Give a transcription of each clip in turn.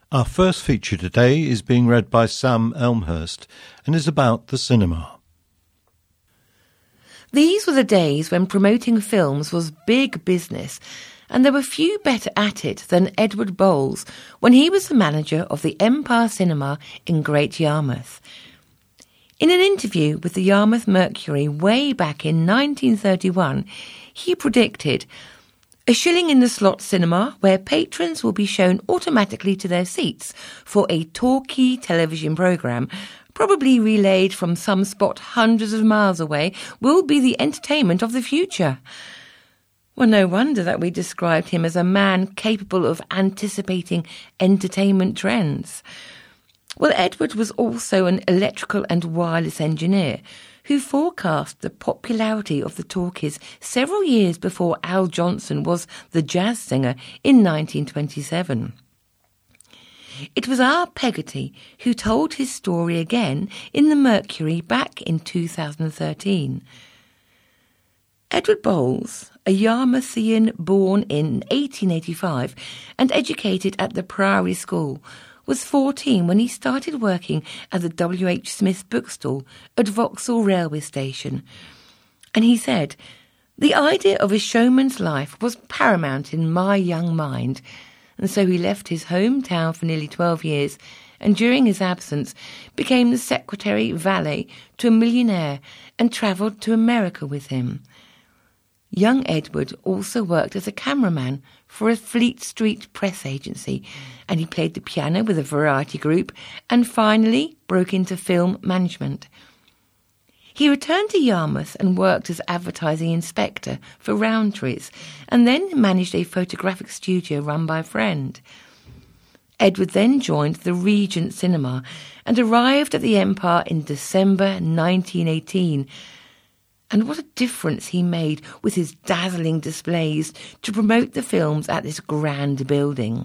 Our first feature today is being read by Sam Elmhurst and is about the cinema. These were the days when promoting films was big business, and there were few better at it than Edward Bowles when he was the manager of the Empire Cinema in Great Yarmouth. In an interview with the Yarmouth Mercury way back in 1931, he predicted a shilling in the slot cinema where patrons will be shown automatically to their seats for a talkie television programme, probably relayed from some spot hundreds of miles away, will be the entertainment of the future. Well, no wonder that we described him as a man capable of anticipating entertainment trends. Well, Edward was also an electrical and wireless engineer who forecast the popularity of the talkies several years before Al Johnson was the jazz singer in 1927. It was R. Peggotty who told his story again in the Mercury back in 2013. Edward Bowles, a Yarmouthian born in 1885 and educated at the Priory School, was 14 when he started working at the W.H. Smith bookstall at Vauxhall Railway Station. And he said, "The idea of a showman's life was paramount in my young mind." And so he left his hometown for nearly 12 years and during his absence became the secretary valet to a millionaire and travelled to America with him. Young Edward also worked as a cameraman for a Fleet Street press agency, and he played the piano with a variety group and finally broke into film management. He returned to Yarmouth and worked as advertising inspector for Rowntree's and then managed a photographic studio run by a friend. Edward then joined the Regent Cinema and arrived at the Empire in December 1918. And what a difference he made with his dazzling displays to promote the films at this grand building.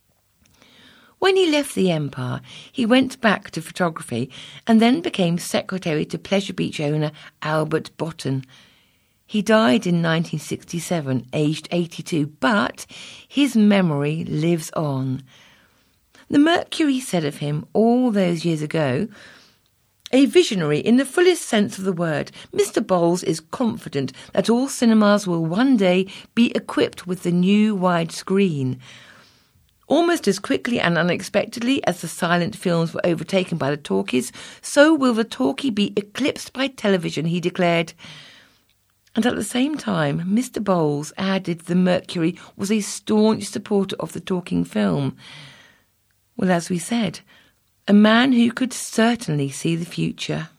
When he left the Empire, he went back to photography and then became secretary to Pleasure Beach owner Albert Botten. He died in 1967, aged 82, but his memory lives on. The Mercury said of him all those years ago, "A visionary in the fullest sense of the word, Mr. Bowles is confident that all cinemas will one day be equipped with the new wide screen. Almost as quickly and unexpectedly as the silent films were overtaken by the talkies, so will the talkie be eclipsed by television," he declared. And at the same time, Mr. Bowles added the Mercury was a staunch supporter of the talking film. Well, as we said, a man who could certainly see the future.